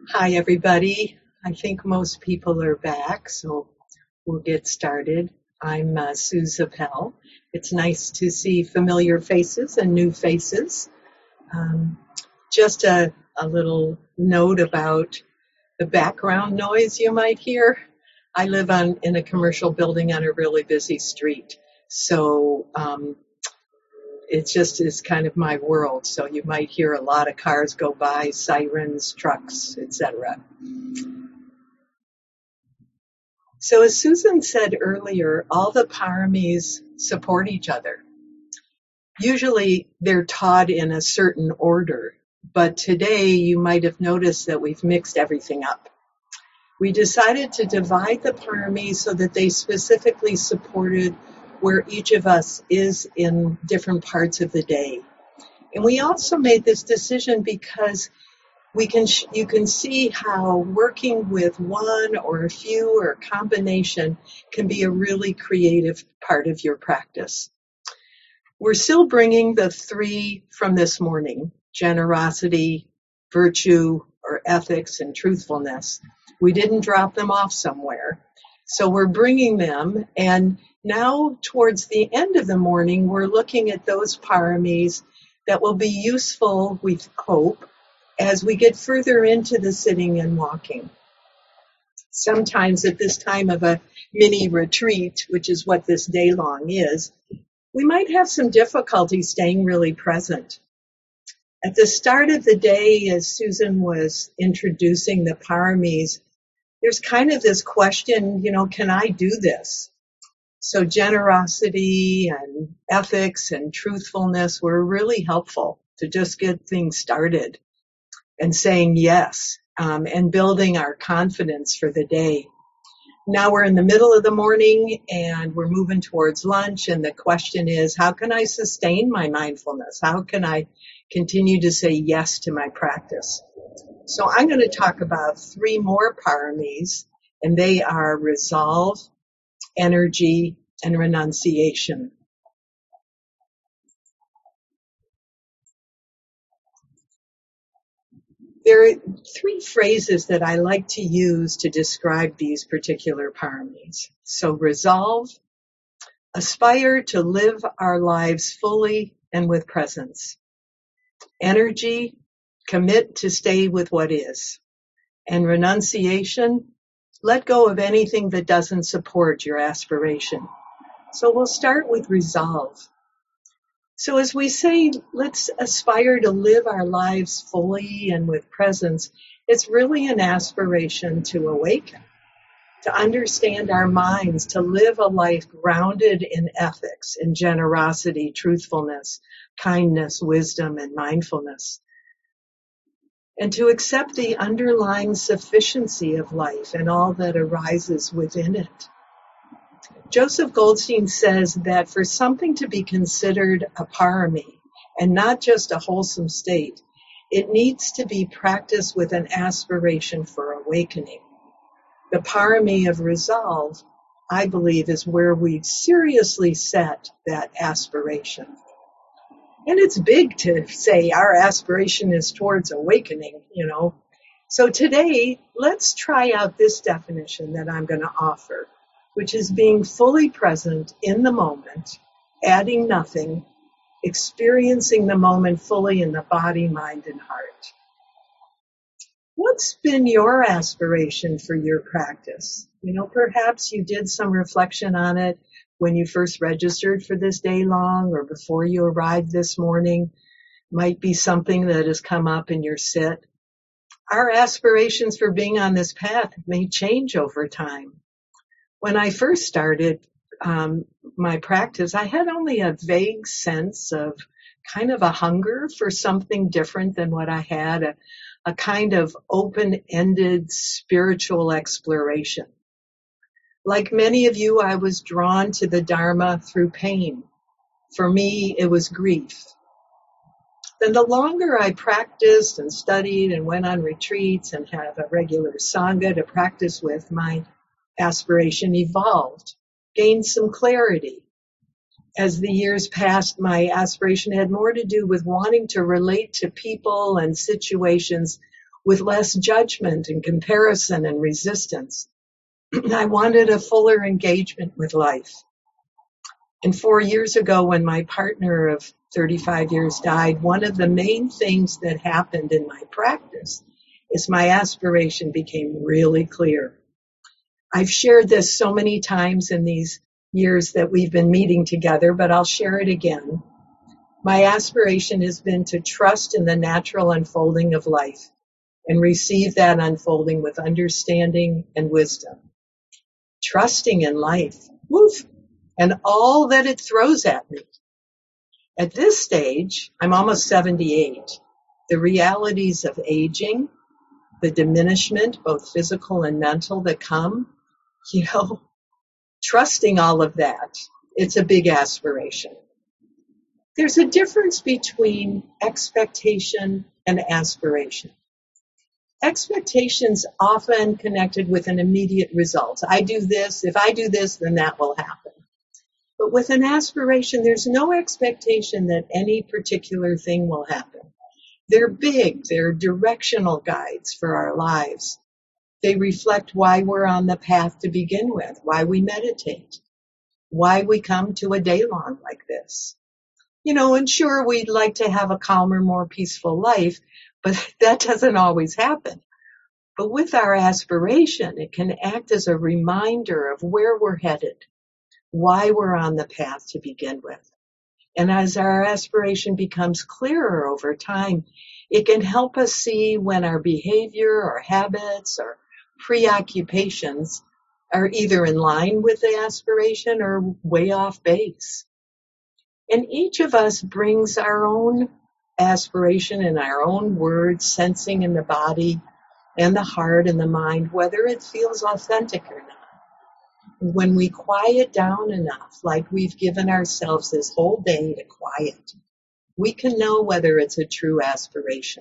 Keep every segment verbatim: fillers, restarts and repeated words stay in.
Hi, everybody. I think most people are back, so we'll get started. I'm uh, Sue Zappel. It's nice to see familiar faces and new faces. Um, just a, a little note about the background noise you might hear. I live on in a commercial building on a really busy street, so um, it just is kind of my world. So you might hear a lot of cars go by, sirens, trucks, et cetera. So as Susan said earlier, all the paramis support each other. Usually they're taught in a certain order, but today you might have noticed that we've mixed everything up. We decided to divide the paramis so that they specifically supported where each of us is in different parts of the day. And we also made this decision because We can, you can see how working with one or a few or a combination can be a really creative part of your practice. We're still bringing the three from this morning: generosity, virtue, or ethics, and truthfulness. We didn't drop them off somewhere. So we're bringing them, and now towards the end of the morning, we're looking at those paramis that will be useful, we hope, as we get further into the sitting and walking. Sometimes at this time of a mini retreat, which is what this day long is, we might have some difficulty staying really present. At the start of the day, as Susan was introducing the paramis, there's kind of this question, you know, can I do this? So generosity and ethics and truthfulness were really helpful to just get things started and saying yes, um, and building our confidence for the day. Now we're in the middle of the morning and we're moving towards lunch, and the question is, how can I sustain my mindfulness? How can I continue to say yes to my practice? So I'm going to talk about three more paramis, and they are resolve, energy, and renunciation. There are three phrases that I like to use to describe these particular paramis. So resolve, aspire to live our lives fully and with presence. Energy, commit to stay with what is. And renunciation, let go of anything that doesn't support your aspiration. So we'll start with resolve. So as we say, let's aspire to live our lives fully and with presence, it's really an aspiration to awaken, to understand our minds, to live a life grounded in ethics, in generosity, truthfulness, kindness, wisdom, and mindfulness, and to accept the underlying sufficiency of life and all that arises within it. Joseph Goldstein says that for something to be considered a parami and not just a wholesome state, it needs to be practiced with an aspiration for awakening. The parami of resolve, I believe, is where we seriously set that aspiration. And it's big to say our aspiration is towards awakening, you know. So today, let's try out this definition that I'm going to offer, which is being fully present in the moment, adding nothing, experiencing the moment fully in the body, mind, and heart. What's been your aspiration for your practice? You know, perhaps you did some reflection on it when you first registered for this day long or before you arrived this morning. Might be something that has come up in your sit. Our aspirations for being on this path may change over time. When I first started um, my practice, I had only a vague sense of kind of a hunger for something different than what I had, a, a kind of open-ended spiritual exploration. Like many of you, I was drawn to the Dharma through pain. For me, it was grief. Then the longer I practiced and studied and went on retreats and had a regular sangha to practice with, my aspiration evolved, gained some clarity. As the years passed, my aspiration had more to do with wanting to relate to people and situations with less judgment and comparison and resistance. I wanted a fuller engagement with life. And four years ago, when my partner of thirty-five years died, one of the main things that happened in my practice is my aspiration became really clear. I've shared this so many times in these years that we've been meeting together, but I'll share it again. My aspiration has been to trust in the natural unfolding of life and receive that unfolding with understanding and wisdom. Trusting in life, woof, and all that it throws at me. At this stage, I'm almost seventy-eight. The realities of aging, the diminishment, both physical and mental, that come, you know, trusting all of that, it's a big aspiration. There's a difference between expectation and aspiration. Expectations often connected with an immediate result. I do this, if I do this, then that will happen. But with an aspiration, there's no expectation that any particular thing will happen. They're big, they're directional guides for our lives. They reflect why we're on the path to begin with, why we meditate, why we come to a day long like this. You know, and sure, we'd like to have a calmer, more peaceful life, but that doesn't always happen. But with our aspiration, it can act as a reminder of where we're headed, why we're on the path to begin with. And as our aspiration becomes clearer over time, it can help us see when our behavior or habits or preoccupations are either in line with the aspiration or way off base. And each of us brings our own aspiration in our own words, sensing in the body and the heart and the mind, whether it feels authentic or not. When we quiet down enough, like we've given ourselves this whole day to quiet, we can know whether it's a true aspiration.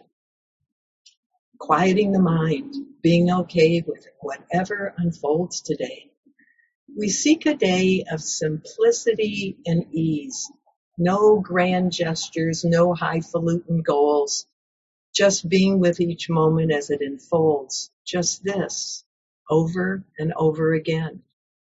Quieting the mind, being okay with whatever unfolds today. We seek a day of simplicity and ease. No grand gestures, no highfalutin goals. Just being with each moment as it unfolds. Just this, over and over again.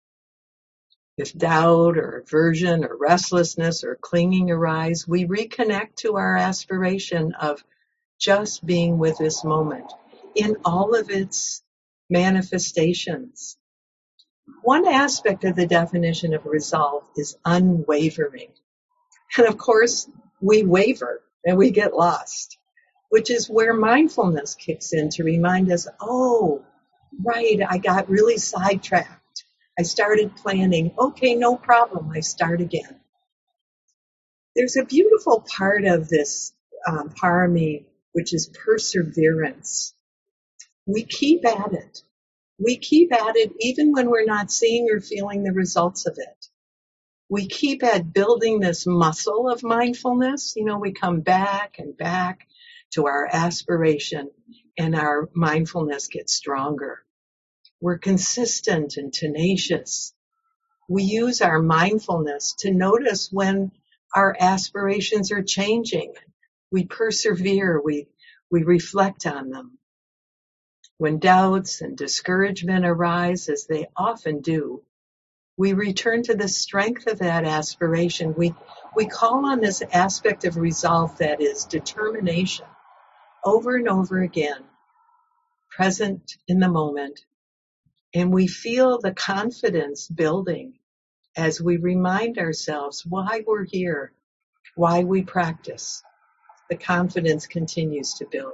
If doubt or aversion or restlessness or clinging arise, we reconnect to our aspiration of just being with this moment in all of its manifestations. One aspect of the definition of resolve is unwavering. And of course, we waver and we get lost, which is where mindfulness kicks in to remind us, oh, right, I got really sidetracked. I started planning. Okay, no problem. I start again. There's a beautiful part of this um, parami, which is perseverance. We keep at it. We keep at it even when we're not seeing or feeling the results of it. We keep at building this muscle of mindfulness. You know, we come back and back to our aspiration, and our mindfulness gets stronger. We're consistent and tenacious. We use our mindfulness to notice when our aspirations are changing. We persevere. We, we reflect on them. When doubts and discouragement arise, as they often do, we return to the strength of that aspiration. We, we call on this aspect of resolve that is determination over and over again, present in the moment. And we feel the confidence building as we remind ourselves why we're here, why we practice. The confidence continues to build.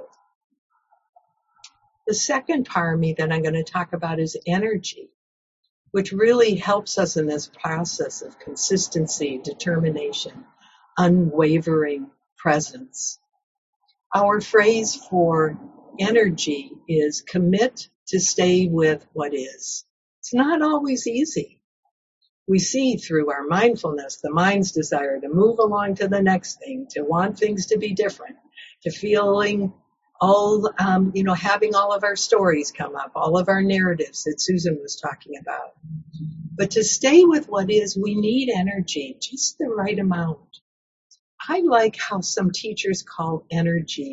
The second parami that I'm going to talk about is energy, which really helps us in this process of consistency, determination, unwavering presence. Our phrase for energy is commit to stay with what is. It's not always easy. We see through our mindfulness the mind's desire to move along to the next thing, to want things to be different, to feeling all, um, you know, having all of our stories come up, all of our narratives that Susan was talking about. But to stay with what is, we need energy, just the right amount. I like how some teachers call energy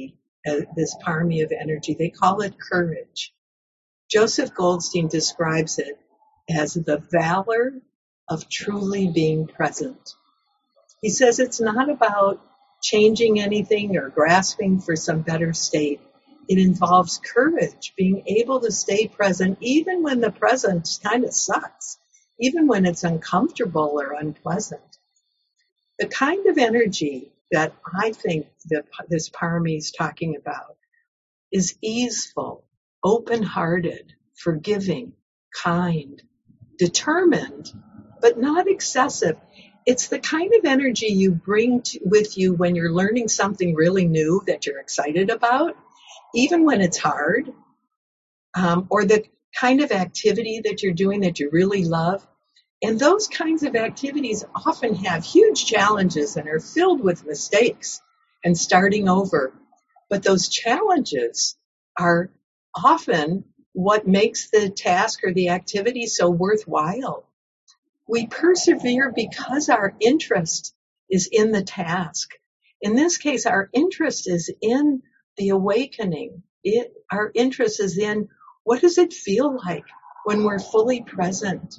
uh, this parami of energy. They call it courage. Joseph Goldstein describes it as the valor of truly being present. He says it's not about changing anything or grasping for some better state. It involves courage, being able to stay present even when the present kind of sucks, even when it's uncomfortable or unpleasant. The kind of energy that I think that this parami is talking about is easeful, open-hearted, forgiving, kind, determined, but not excessive. It's the kind of energy you bring to, with you when you're learning something really new that you're excited about, even when it's hard, um, or the kind of activity that you're doing that you really love. And those kinds of activities often have huge challenges and are filled with mistakes and starting over. But those challenges are often what makes the task or the activity so worthwhile. We persevere because our interest is in the task. In this case, our interest is in the awakening. It, our interest is in what does it feel like when we're fully present.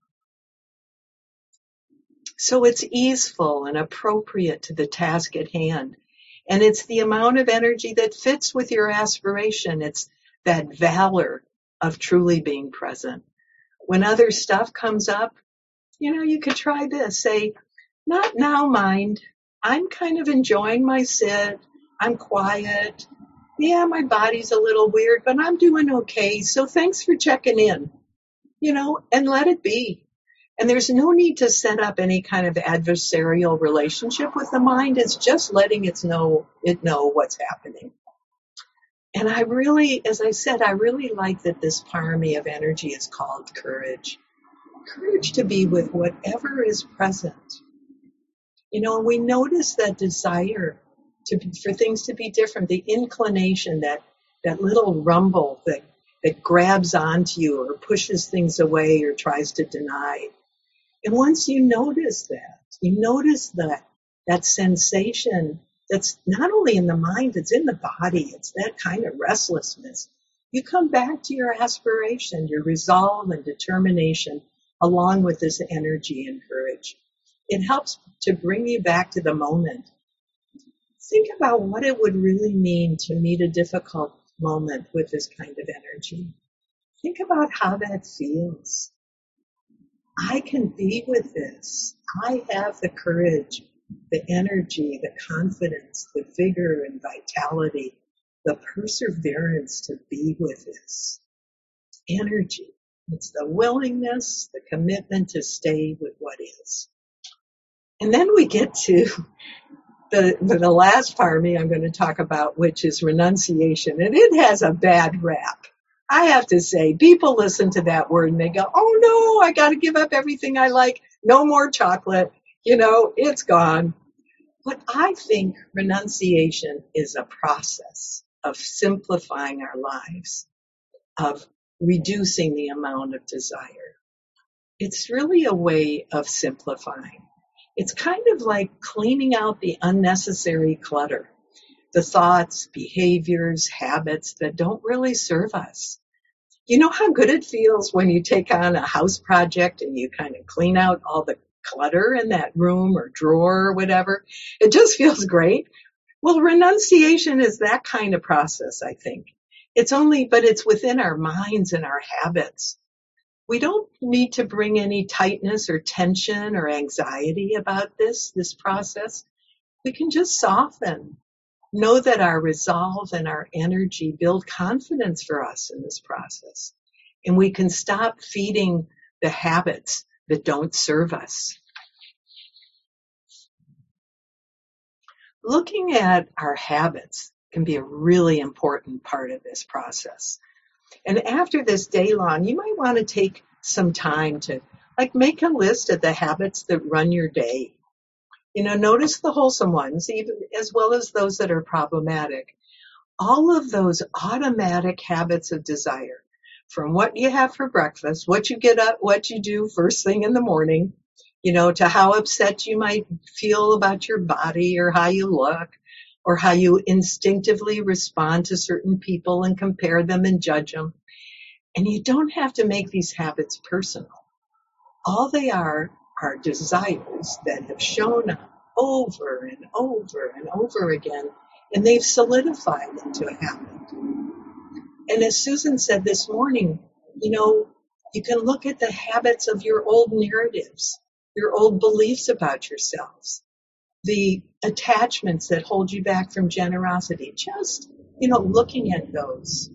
So it's easeful and appropriate to the task at hand. And it's the amount of energy that fits with your aspiration. It's that valor of truly being present. When other stuff comes up, you know, you could try this. Say, not now, mind. I'm kind of enjoying my sit. I'm quiet. Yeah, my body's a little weird, but I'm doing okay. So thanks for checking in, you know, and let it be. And there's no need to set up any kind of adversarial relationship with the mind. It's just letting it know, it know what's happening. And I really, as I said, I really like that this parami of energy is called courage. Courage to be with whatever is present. You know, and we notice that desire to be, for things to be different, the inclination, that, that little rumble that, that grabs onto you or pushes things away or tries to deny. And once you notice that, you notice that, that sensation that's not only in the mind, it's in the body. It's that kind of restlessness. You come back to your aspiration, your resolve and determination, along with this energy and courage. It helps to bring you back to the moment. Think about what it would really mean to meet a difficult moment with this kind of energy. Think about how that feels. I can be with this. I have the courage, the energy, the confidence, the vigor and vitality, the perseverance to be with this energy. It's the willingness, the commitment to stay with what is. And then we get to the, the last parami I'm going to talk about, which is renunciation. And it has a bad rap. I have to say, people listen to that word and they go, oh no, I got to give up everything I like. No more chocolate. You know, it's gone. But I think renunciation is a process of simplifying our lives, of reducing the amount of desire. It's really a way of simplifying. It's kind of like cleaning out the unnecessary clutter, the thoughts, behaviors, habits that don't really serve us. You know how good it feels when you take on a house project and you kind of clean out all the clutter in that room or drawer or whatever? It just feels great. Well, renunciation is that kind of process, I think. It's only, but it's within our minds and our habits. We don't need to bring any tightness or tension or anxiety about this, this process. We can just soften. Know that our resolve and our energy build confidence for us in this process. And we can stop feeding the habits that don't serve us. Looking at our habits can be a really important part of this process. And after this day long, you might want to take some time to like make a list of the habits that run your day. You know, notice the wholesome ones, even as well as those that are problematic. All of those automatic habits of desire, from what you have for breakfast, what you get up, what you do first thing in the morning, you know, to how upset you might feel about your body or how you look, or how you instinctively respond to certain people and compare them and judge them. And you don't have to make these habits personal. All they are are desires that have shown up over and over and over again, and they've solidified into a habit. And as Susan said this morning, you know, you can look at the habits of your old narratives, your old beliefs about yourselves, the attachments that hold you back from generosity. Just, you know, looking at those.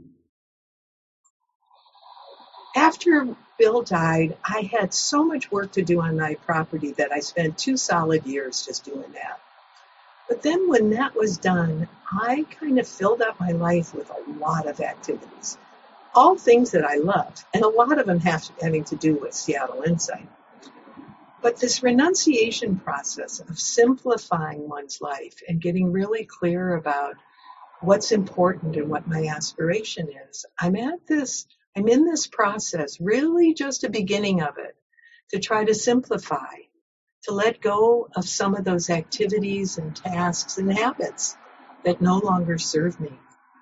After Bill died, I had so much work to do on my property that I spent two solid years just doing that. But then when that was done, I kind of filled up my life with a lot of activities, all things that I love, and a lot of them have having to do with Seattle Insight. But this renunciation process of simplifying one's life and getting really clear about what's important and what my aspiration is, I'm at this, I'm in this process, really just a beginning of it, to try to simplify, to let go of some of those activities and tasks and habits that no longer serve me.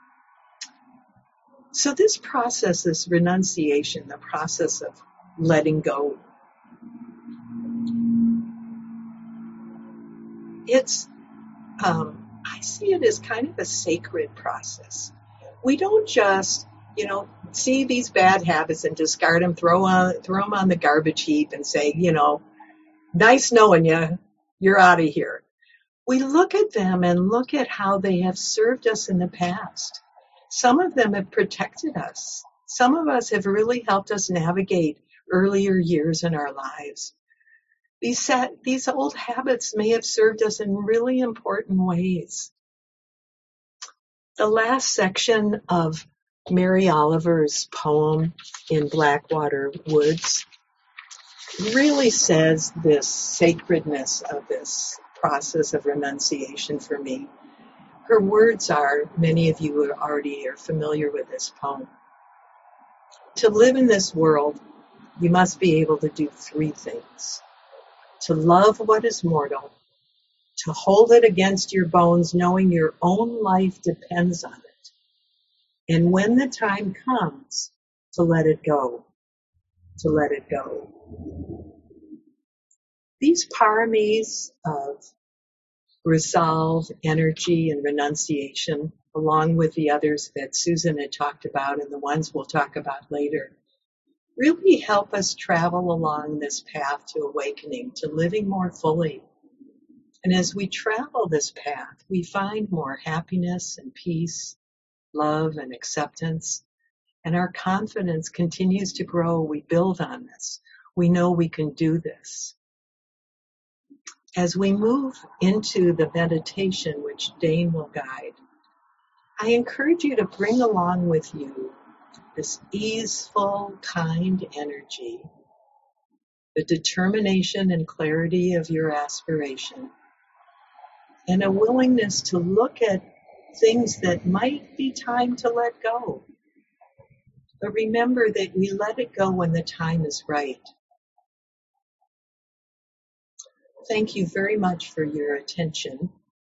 So this process, this renunciation, the process of letting go, it's, um, I see it as kind of a sacred process. We don't just, you know, see these bad habits and discard them, throw on, throw them on the garbage heap and say, you know, nice knowing you, you're out of here. We look at them and look at how they have served us in the past. Some of them have protected us. Some of us have really helped us navigate earlier years in our lives. These, set, these old habits may have served us in really important ways. The last section of Mary Oliver's poem in Blackwater Woods really says this sacredness of this process of renunciation for me. Her words are, many of you are already are familiar with this poem. To live in this world, you must be able to do three things. To love what is mortal, to hold it against your bones, knowing your own life depends on it. And when the time comes, to let it go, to let it go. These paramis of resolve, energy, and renunciation, along with the others that Susan had talked about and the ones we'll talk about later, really help us travel along this path to awakening, to living more fully. And as we travel this path, we find more happiness and peace, love and acceptance, and our confidence continues to grow. We build on this. We know we can do this. As we move into the meditation, which Dane will guide, I encourage you to bring along with you this easeful, kind energy, the determination and clarity of your aspiration, and a willingness to look at things that might be time to let go. But remember that we let it go when the time is right. Thank you very much for your attention.